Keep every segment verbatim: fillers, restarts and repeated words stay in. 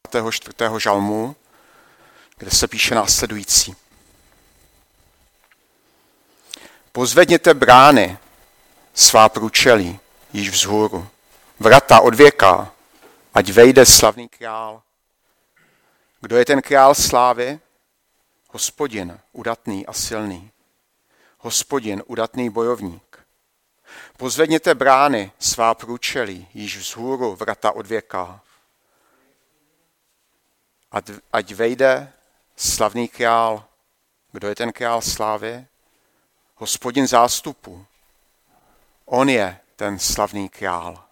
dvacátého čtvrtého žalmu, kde se píše následující. Pozvedněte brány svá průčelí již vzhůru, vrata od věka, ať vejde slavný král. Kdo je ten král slávy? Hospodin, udatný a silný. Hospodin, udatný bojovník. Pozvedněte brány svá průčelí již vzhůru, vrata od věka. Ať vejde slavný král. Kdo je ten král slávy? Hospodin zástupu. On je ten slavný král.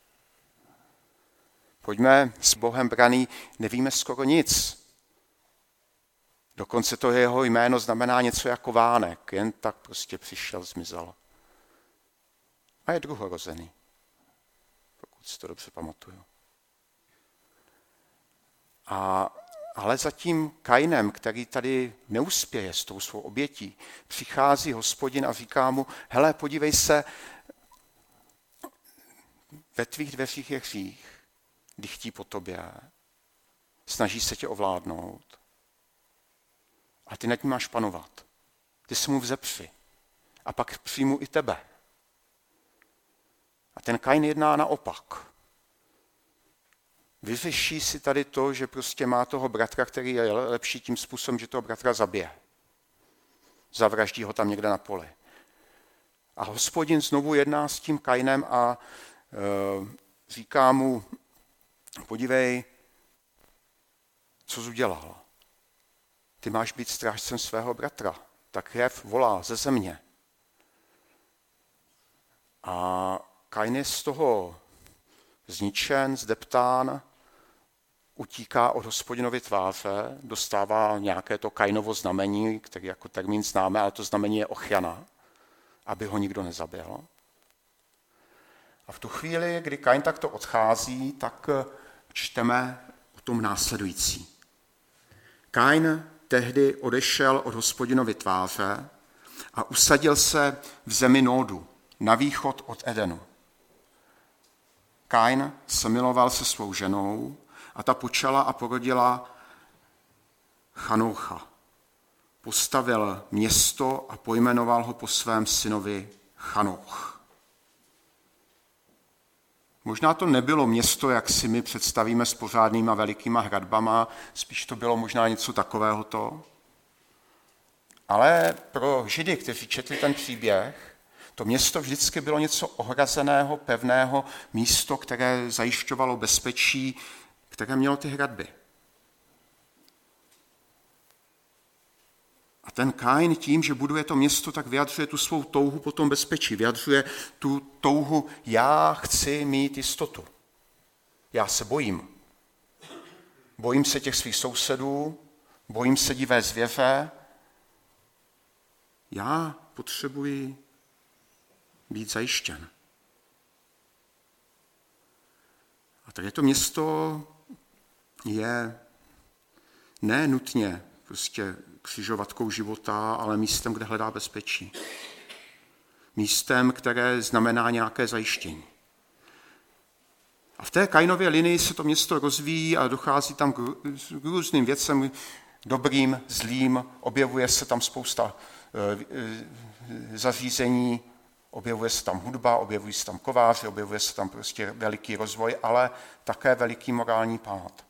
Pojďme s Bohem braný, nevíme skoro nic. Dokonce to jeho jméno znamená něco jako vánek, jen tak prostě přišel, zmizel. A je druhorozený, pokud si to dobře pamatuju. A, ale za tím Kainem, který tady neuspěje s tou svou obětí, přichází Hospodin a říká mu, hele, podívej se, ve tvých dveřích je hřích, dychtí po tobě, snaží se tě ovládnout. A ty nad ním máš panovat. Ty se mu vzepři. A pak přijmu i tebe. A ten Kain jedná naopak. Vyřeší si tady to, že prostě má toho bratra, který je lepší tím způsobem, že toho bratra zabije. Zavraždí ho tam někde na poli. A Hospodin znovu jedná s tím Kainem a e, říká mu, podívej, co jsi udělal. Ty máš být strážcem svého bratra. Ta krev volá ze země. A Kain je z toho zničen, zdeptán, utíká od Hospodinovy tváře, dostává nějaké to Kainovo znamení, který jako termín známe, ale to znamení je ochrana, aby ho nikdo nezabil. A v tu chvíli, kdy Kain takto odchází, tak čteme o tom následující. Kain tehdy odešel od Hospodinovy tváře a usadil se v zemi Nódu, na východ od Edenu. Kain se miloval se svou ženou a ta počala a porodila Chanoucha. Postavil město a pojmenoval ho po svém synovi Chanouch. Možná to nebylo město, jak si my představíme, s pořádnýma velikýma hradbama, spíš to bylo možná něco takovéhoto. Ale pro Židy, kteří četli ten příběh, to město vždycky bylo něco ohrazeného, pevného, místo, které zajišťovalo bezpečí, které mělo ty hradby. A ten Kain tím, že buduje to město, tak vyjadřuje tu svou touhu po tom bezpečí. Vyjadřuje tu touhu, já chci mít jistotu. Já se bojím. Bojím se těch svých sousedů, bojím se divé zvěře. Já potřebuji být zajištěn. A tady to město je ne nutně prostě křižovatkou života, ale místem, kde hledá bezpečí. Místem, které znamená nějaké zajištění. A v té Kainově linii se to město rozvíjí a dochází tam k různým věcem, dobrým, zlým, objevuje se tam spousta zařízení, objevuje se tam hudba, objevují se tam kováři, objevuje se tam prostě veliký rozvoj, ale také veliký morální pád.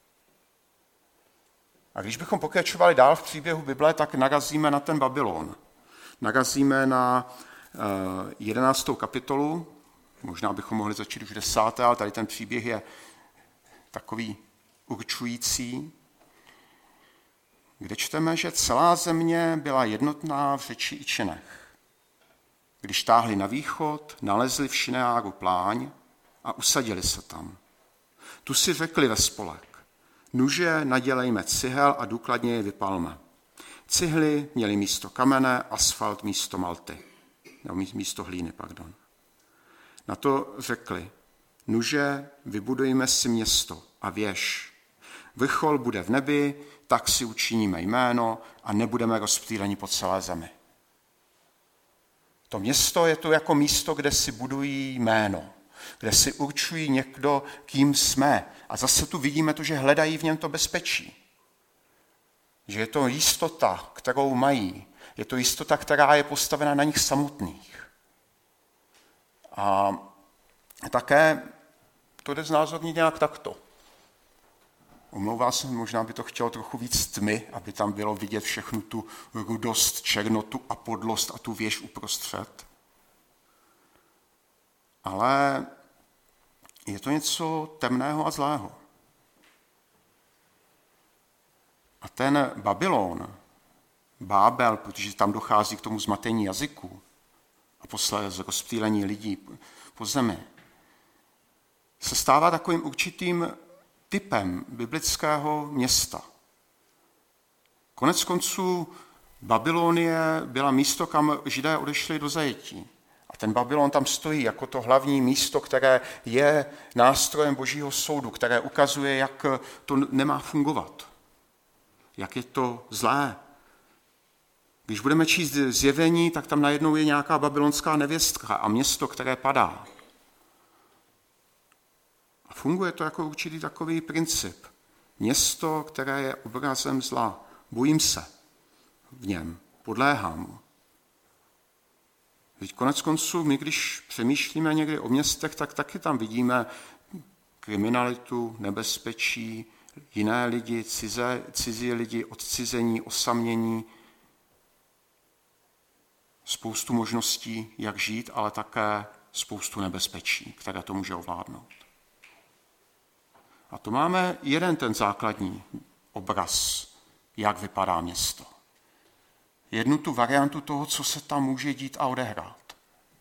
A když bychom pokračovali dál v příběhu Bible, tak narazíme na ten Babylon. Narazíme na jedenáctou kapitolu, možná bychom mohli začít už desáté, ale tady ten příběh je takový určující, kde čteme, že celá země byla jednotná v řeči i činech. Když táhli na východ, nalezli v Šineáru pláň a usadili se tam. Tu si řekli ve spolek, nuže nadělejme cihel a důkladně je vypalme. Cihly měly místo kamene, asfalt místo malty. No, místo hlíny, pardon. Na to řekli, nuže vybudujme si město a věž. Vrchol bude v nebi, tak si učiníme jméno a nebudeme rozptýleni po celé zemi. To město je to jako místo, kde si budují jméno. kde si určují někdo, kým jsme. A zase tu vidíme to, že hledají v něm to bezpečí. Že je to jistota, kterou mají. Je to jistota, která je postavena na nich samotných. A také to jde znázornit nějak takto. Omlouvá se, možná by to chtělo trochu víc tmy, aby tam bylo vidět všechnu tu rudost, černotu a podlost a tu věž uprostřed. Ale je to něco temného a zlého. A ten Babylon, Bábel, protože tam dochází k tomu zmatení jazyku a posléze rozptýlení lidí po zemi, se stává takovým určitým typem biblického města. Konec konců Babylonie byla místo, kam Židé odešli do zajetí. A ten Babylon tam stojí jako to hlavní místo, které je nástrojem Božího soudu, které ukazuje, jak to nemá fungovat. Jak je to zlé. Když budeme číst Zjevení, tak tam najednou je nějaká babylonská nevěstka a město, které padá. A funguje to jako určitý takový princip. Město, které je obrazem zla. Bojím se v něm, podléhám mu. Teď konec konců, my když přemýšlíme někdy o městech, tak taky tam vidíme kriminalitu, nebezpečí, jiné lidi, cize, cizí lidi, odcizení, osamění, spoustu možností, jak žít, ale také spoustu nebezpečí, které to může ovládnout. A to máme jeden ten základní obraz, jak vypadá město. Jednu tu variantu toho, co se tam může dít a odehrát.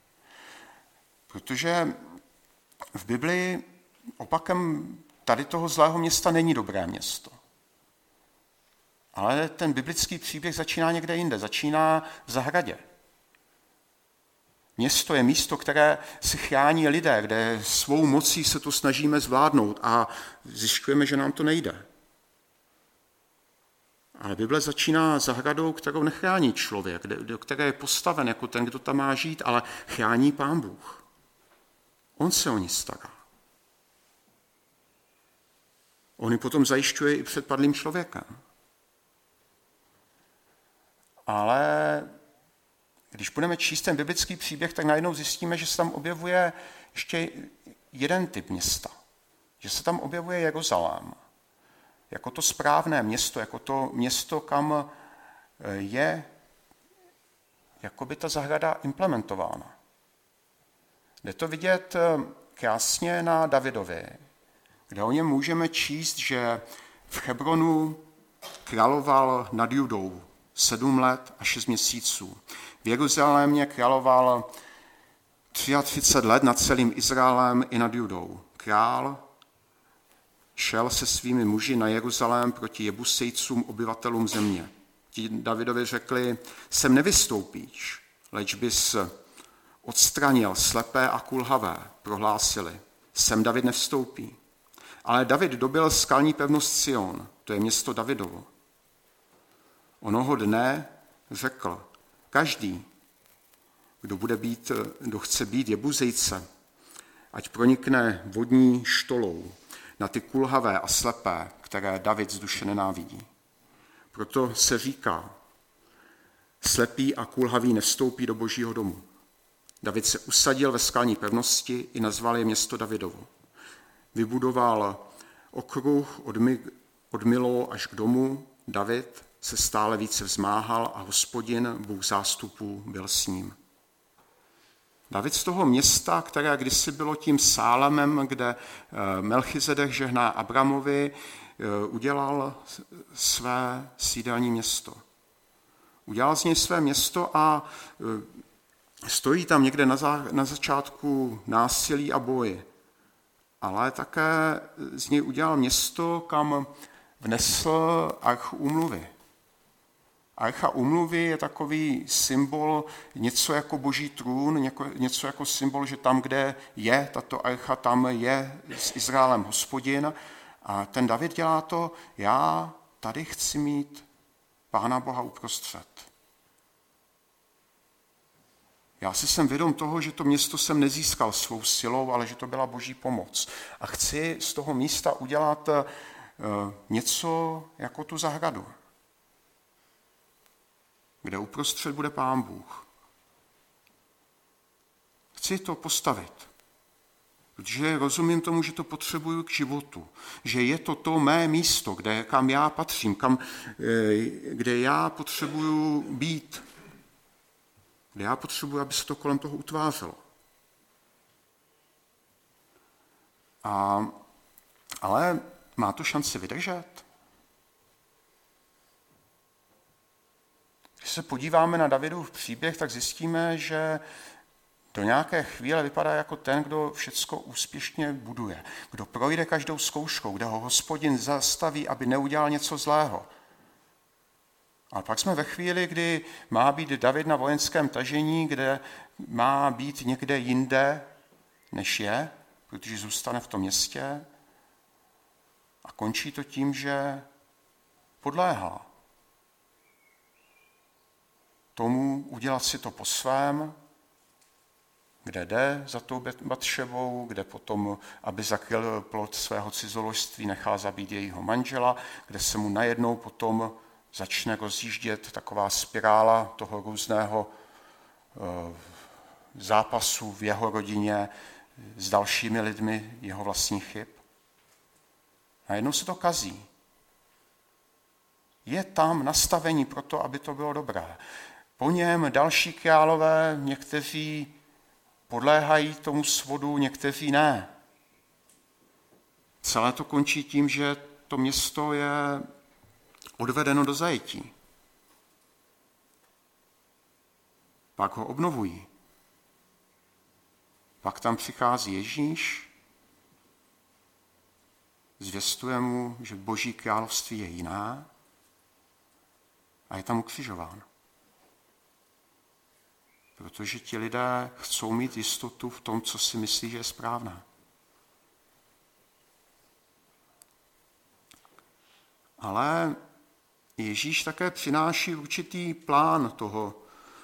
Protože v Biblii opakem tady toho zlého města není dobré město. Ale ten biblický příběh začíná někde jinde, začíná v zahradě. Město je místo, které si chrání lidé, kde svou mocí se to snažíme zvládnout a zjišťujeme, že nám to nejde. Ale Bible začíná zahradou, kterou nechrání člověk, do které je postaven jako ten, kdo tam má žít, ale chrání Pán Bůh. On se o ní stará. On ji potom zajišťuje i před padlým člověkem. Ale když budeme číst ten biblický příběh, tak najednou zjistíme, že se tam objevuje ještě jeden typ města. Že se tam objevuje Jeruzalém. Jako to správné město, jako to město, kam je jakoby ta zahrada implementována. Jde to vidět krásně na Davidovi, kde o něm můžeme číst, že v Hebronu královal nad Judou sedm let a šest měsíců. V Jeruzalémě královal třicet tři let nad celým Izraelem i nad Judou. Král šel se svými muži na Jeruzalém proti Jebusejcům, obyvatelům země. Ti Davidovi řekli, sem nevystoupíš, leč bys odstranil slepé a kulhavé, prohlásili. Sem David nevstoupí. Ale David dobyl skalní pevnost Sion, to je město Davidovo. Onoho dne řekl, každý, kdo, bude být, kdo chce být Jebuzejce, ať pronikne vodní štolou na ty kulhavé a slepé, které David z duše nenávidí. Proto se říká, slepý a kulhavý nevstoupí do Božího domu. David se usadil ve skalní pevnosti i nazval je město Davidovo. Vybudoval okruh od, My, od Milo až k domu. David se stále více vzmáhal a Hospodin, Bůh zástupů, byl s ním. David z toho města, které kdysi bylo tím Sálemem, kde Melchizedek žehná Abramovi, udělal své sídelní město. Udělal z něj své město a stojí tam někde na, za, na začátku násilí a boje. Ale také z něj udělal město, kam vnesl archu úmluvy. Archa úmluvy je takový symbol, něco jako boží trůn, něco jako symbol, že tam, kde je tato archa, tam je s Izraelem Hospodin. A ten David dělá to, já tady chci mít Pána Boha uprostřed. Já si jsem vědom toho, že to město jsem nezískal svou silou, ale že to byla Boží pomoc. A chci z toho místa udělat něco jako tu zahradu, kde uprostřed bude Pán Bůh. Chci to postavit, protože rozumím tomu, že to potřebuju k životu, že je to to mé místo, kde, kam já patřím, kam, kde já potřebuju být, kde já potřebuji, aby se to kolem toho utvářelo. A, ale má to šanci vydržet? Když se podíváme na Davidův příběh, tak zjistíme, že do nějaké chvíle vypadá jako ten, kdo všecko úspěšně buduje, kdo projde každou zkouškou, kde ho Hospodin zastaví, aby neudělal něco zlého. Ale pak jsme ve chvíli, kdy má být David na vojenském tažení, kde má být někde jinde, než je, protože zůstane v tom městě. A končí to tím, že podléhá tomu udělat si to po svém, kde jde za tou Batšebou, kde potom, aby zakryl plod svého cizoložství, nechá zabít jejího manžela, kde se mu najednou potom začne rozjíždět taková spirála toho různého zápasu v jeho rodině s dalšími lidmi jeho vlastních chyb. Najednou se to kazí. Je tam nastavení pro to, aby to bylo dobré. Po něm další králové, někteří podléhají tomu svodu, někteří ne. Celé to končí tím, že to město je odvedeno do zajetí. Pak ho obnovují. Pak tam přichází Ježíš, zvěstuje mu, že Boží království je jiná a je tam ukřižován. Protože ti lidé chcou mít jistotu v tom, co si myslí, že je správné. Ale Ježíš také přináší určitý plán toho,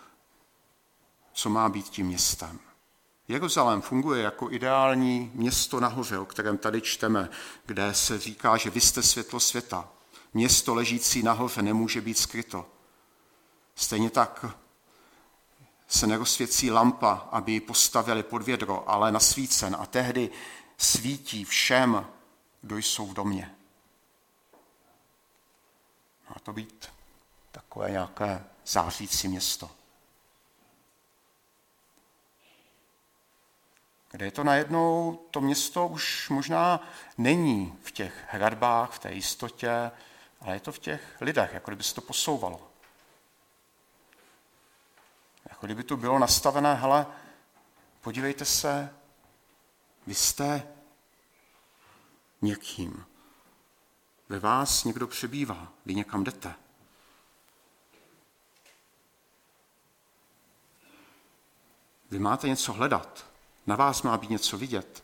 co má být tím městem. Jeruzalém funguje jako ideální město nahoře, o kterém tady čteme, kde se říká, že vy jste světlo světa. Město ležící nahoře nemůže být skryto. Stejně tak se nerozsvěcí lampa, aby ji postavili pod vědro, ale nasvícen a tehdy svítí všem, kdo jsou v domě. Má to být takové nějaké zářící město. Kde je to najednou, to město už možná není v těch hradbách, v té jistotě, ale je to v těch lidech, jako kdyby se to posouvalo. Jako kdyby tu bylo nastavené, hele, podívejte se, vy jste někým. Ve vás někdo přebývá, vy někam jdete. Vy máte něco hledat, na vás má být něco vidět.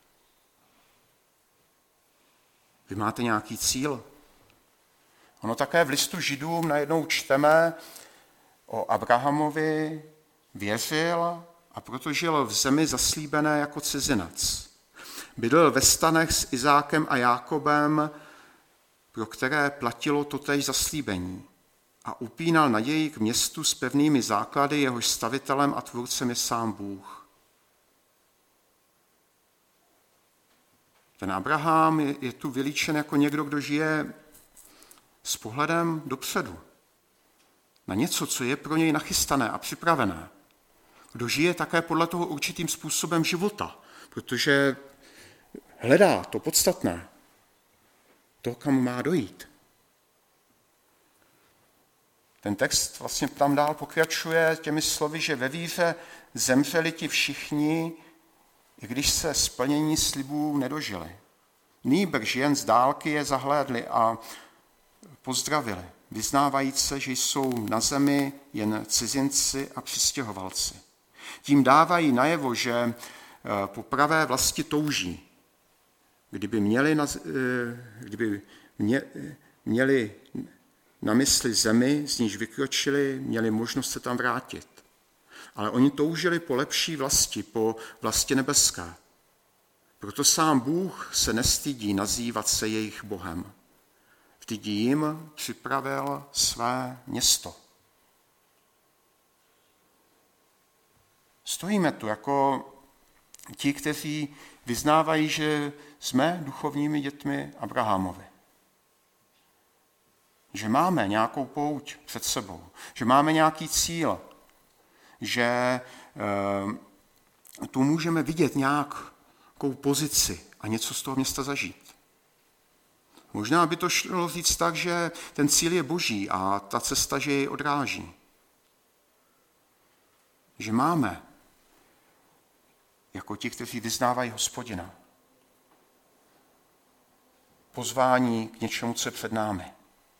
Vy máte nějaký cíl. Ono také v listu Židům najednou čteme o Abrahamovi, věřil a proto žil v zemi zaslíbené jako cizinec. Bydlel ve stanech s Izákem a Jákobem, pro které platilo totéž zaslíbení, a upínal naději k městu s pevnými základy, jehož stavitelem a tvůrcem je sám Bůh. Ten Abraham je, je tu vylíčen jako někdo, kdo žije s pohledem dopředu, na něco, co je pro něj nachystané a připravené. Kdo žije také podle toho určitým způsobem života, protože hledá to podstatné, to, kam má dojít. Ten text vlastně tam dál pokračuje těmi slovy, že ve víře zemřeli ti všichni, i když se splnění slibů nedožili. Nýbrž jen z dálky je zahlédli a pozdravili, vyznávajíc se, že jsou na zemi jen cizinci a přistěhovalci. Tím dávají najevo, že po pravé vlasti touží. Kdyby měli na, kdyby mě, měli na mysli zemi, z níž vykročili, měli možnost se tam vrátit. ale oni toužili po lepší vlasti, po vlasti nebeské. Proto sám Bůh se nestydí nazývat se jejich Bohem. Vždyť jim připravil své město. Stojíme tu jako ti, kteří vyznávají, že jsme duchovními dětmi Abrahamovi. Že máme nějakou pouť před sebou, že máme nějaký cíl, že e, tu můžeme vidět nějakou pozici a něco z toho města zažít. Možná by to šlo říct tak, že ten cíl je boží a ta cesta, že jej odráží. Že máme jako ti, kteří vyznávají Hospodina, pozvání k něčemu, co je před námi.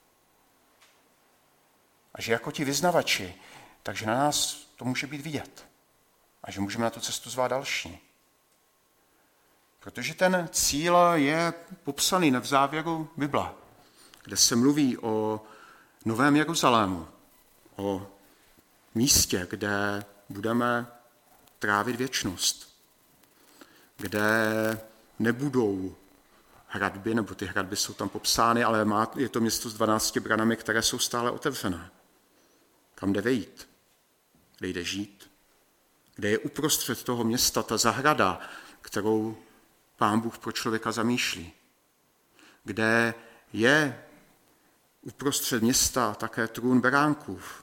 A že jako ti vyznavači, takže na nás to může být vidět. A že můžeme na tu cestu zvát další. Protože ten cíl je popsaný v závěru Bible, kde se mluví o Novém Jeruzalému, o místě, kde budeme trávit věčnost, kde nebudou hradby, nebo ty hradby jsou tam popsány, ale má, je to město s dvanácti branami, které jsou stále otevřené. Kam jde vejít, kde jde žít, kde je uprostřed toho města ta zahrada, kterou Pán Bůh pro člověka zamýšlí, kde je uprostřed města také trůn beránkův,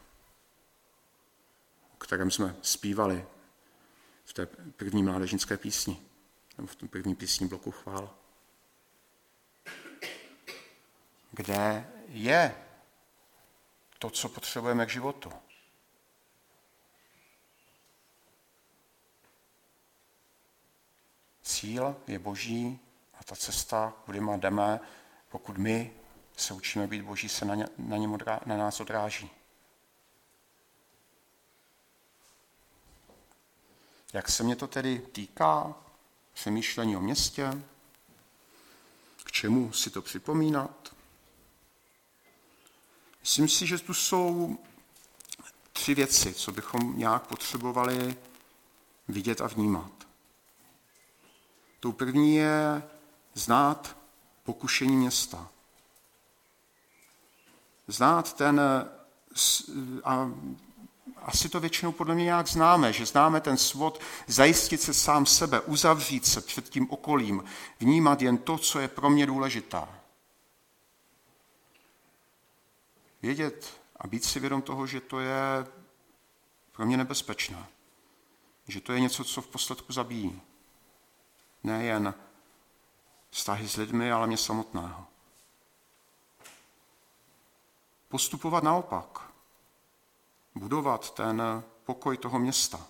o kterém jsme zpívali v té první mládežnické písni, nebo v tom první písní bloku chvál. Kde je to, co potřebujeme k životu. Cíl je boží a ta cesta, kudy má jdeme, pokud my se učíme být boží, se na, ně, na, něm odrá, na nás odráží. Jak se mě to tedy týká přemýšlení o městě? K čemu si to připomínat? Myslím si, že tu jsou tři věci, co bychom nějak potřebovali vidět a vnímat. Tou první je znát pokušení města. Znát ten, a asi to většinou podle mě nějak známe, že známe ten svod zajistit se sám sebe, uzavřít se před tím okolím, vnímat jen to, co je pro mě důležité. Vědět a být si vědom toho, že to je pro mě nebezpečné. Že to je něco, co v posledku zabíjí. Nejen vztahy s lidmi, ale mě samotného. Postupovat naopak. Budovat ten pokoj toho města.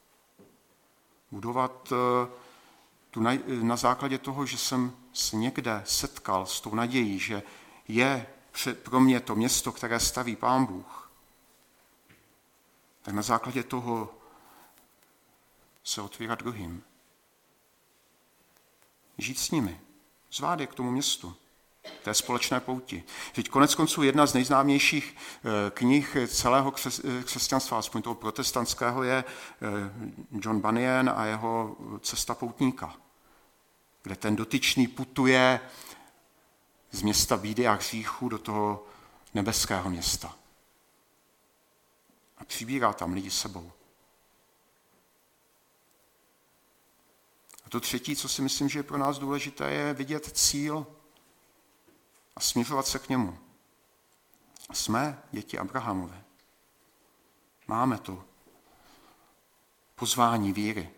Budovat tu na, na základě toho, že jsem se někde setkal s tou nadějí, že je pro mě to město, které staví Pán Bůh, tak na základě toho se otvírat druhým. Žít s nimi, zvát je k tomu městu, té společné pouti. Teď konec konců jedna z nejznámějších knih celého křesťanstva, aspoň toho protestantského, je John Bunyan a jeho Cesta poutníka, kde ten dotyčný putuje z města bídy a hříchu do toho nebeského města. A přibírá tam lidi sebou. A to třetí, co si myslím, že je pro nás důležité, je vidět cíl a směřovat se k němu. Jsme děti Abrahamové. Máme to pozvání víry.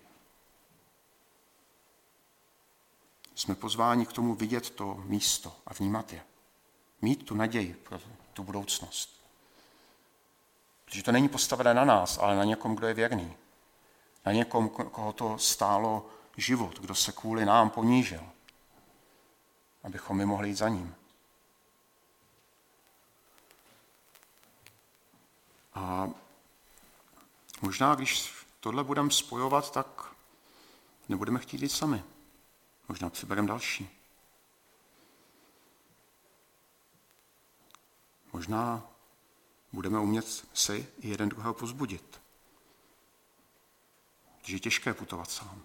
Jsme pozváni k tomu vidět to místo a vnímat je. Mít tu naději pro tu budoucnost. Protože to není postavené na nás, ale na někom, kdo je věrný. Na někom, koho to stálo život, kdo se kvůli nám ponížil, abychom my mohli jít za ním. A možná, když tohle budeme spojovat, tak nebudeme chtít jít sami. Možná přibereme další. Možná budeme umět si jeden druhého povzbudit. že je těžké putovat sám.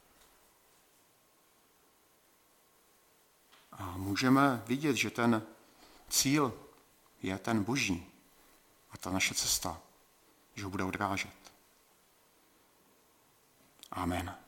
A můžeme vidět, že ten cíl je ten boží a ta naše cesta, že ho bude odrážet. Amen.